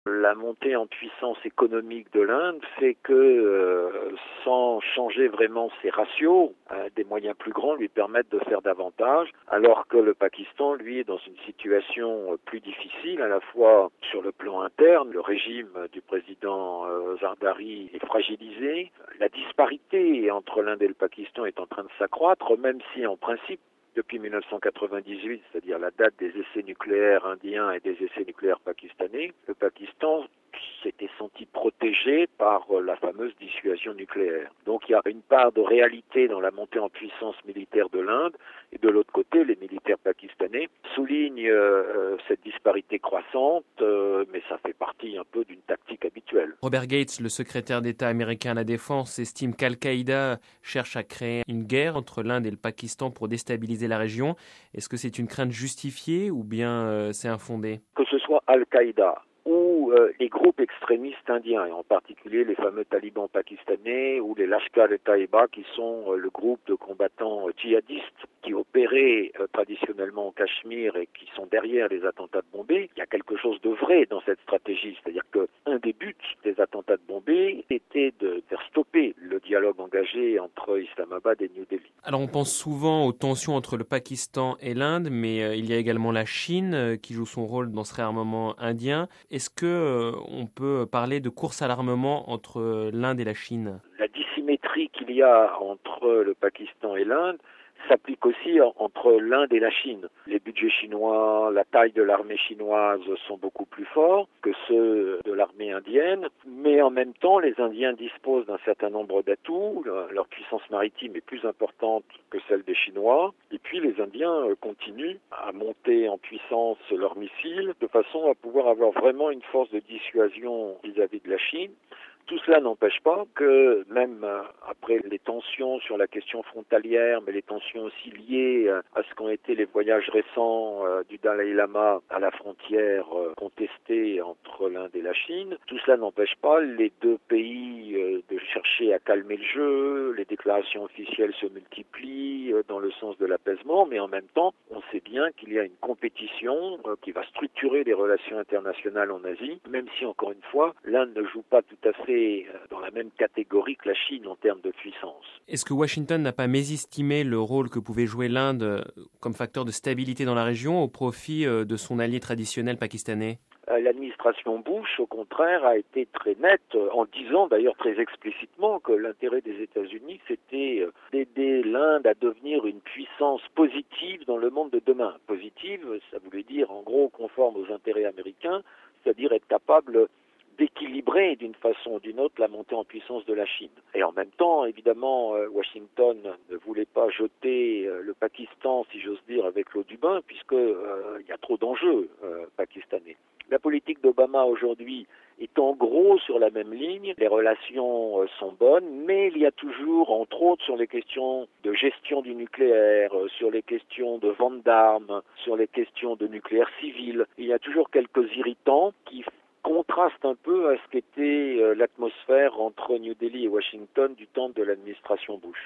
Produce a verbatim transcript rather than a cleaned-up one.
La montée en puissance économique de l'Inde fait que, euh, sans changer vraiment ses ratios, euh, des moyens plus grands lui permettent de faire davantage, alors que le Pakistan, lui, est dans une situation plus difficile, à la fois sur le plan interne, le régime du président euh, Zardari est fragilisé, la disparité entre l'Inde et le Pakistan est en train de s'accroître, même si en principe, depuis mille neuf cent quatre-vingt-dix-huit, c'est-à-dire la date des essais nucléaires indiens et des essais nucléaires pakistanais, le Pakistan s'était senti protégé par la fameuse dissuasion nucléaire. Donc il y a une part de réalité dans la montée en puissance militaire de l'Inde, et de l'autre côté, les militaires pakistanais soulignent euh, cette disparité croissante, euh, mais ça fait partie un peu d'une tactique habituelle. Robert Gates, le secrétaire d'État américain à la Défense, estime qu'Al-Qaïda cherche à créer une guerre entre l'Inde et le Pakistan pour déstabiliser la région. Est-ce que c'est une crainte justifiée ou bien euh, c'est infondé? Que ce soit Al-Qaïda ou euh, les groupes extrémistes indiens, et en particulier les fameux talibans pakistanais ou les Lashkar-e-Taiba, qui sont euh, le groupe de combattants euh, djihadistes qui opéraient euh, traditionnellement au Cachemire et qui sont derrière les attentats de Bombay, il y a quelque chose de vrai dans cette stratégie. C'est-à-dire qu'un des buts des attentats de Bombay était de faire stopper le dialogue engagé entre Islamabad et New Delhi. Alors on pense souvent aux tensions entre le Pakistan et l'Inde, mais euh, il y a également la Chine euh, qui joue son rôle dans ce réarmement indien. Est-ce que euh, on peut parler de course à l'armement entre euh, l'Inde et la Chine? La dissymétrie qu'il y a entre le Pakistan et l'Inde s'applique aussi entre l'Inde et la Chine. Les budgets chinois, la taille de l'armée chinoise sont beaucoup plus forts que ceux de l'armée indienne, mais en même temps, les Indiens disposent d'un certain nombre d'atouts. Leur puissance maritime est plus importante que celle des Chinois. Et puis, les Indiens continuent à monter en puissance leurs missiles de façon à pouvoir avoir vraiment une force de dissuasion vis-à-vis de la Chine. Tout cela n'empêche pas que, même après les tensions sur la question frontalière, mais les tensions aussi liées à ce qu'ont été les voyages récents du Dalai Lama à la frontière contestée entre l'Inde et la Chine, tout cela n'empêche pas les deux pays de chercher à calmer le jeu, les déclarations officielles se multiplient dans le sens de l'apaisement, mais en même temps, on sait bien qu'il y a une compétition qui va structurer les relations internationales en Asie, même si, encore une fois, l'Inde ne joue pas tout à fait dans la même catégorie que la Chine en termes de puissance. Est-ce que Washington n'a pas mésestimé le rôle que pouvait jouer l'Inde comme facteur de stabilité dans la région au profit de son allié traditionnel pakistanais? L'administration Bush, au contraire, a été très nette en disant d'ailleurs très explicitement que l'intérêt des États-Unis, c'était d'aider l'Inde à devenir une puissance positive dans le monde de demain. Positive, ça voulait dire en gros conforme aux intérêts américains, c'est-à-dire être capable d'équilibrer d'une façon ou d'une autre la montée en puissance de la Chine. Et en même temps, évidemment, Washington ne voulait pas jeter le Pakistan, si j'ose dire, avec l'eau du bain, puisqu'il euh, y a trop d'enjeux euh, pakistanais. La politique d'Obama aujourd'hui est en gros sur la même ligne, les relations euh, sont bonnes, mais il y a toujours, entre autres, sur les questions de gestion du nucléaire, euh, sur les questions de vente d'armes, sur les questions de nucléaire civil, il y a toujours quelques irritants qui contraste un peu à ce qu'était l'atmosphère entre New Delhi et Washington du temps de l'administration Bush.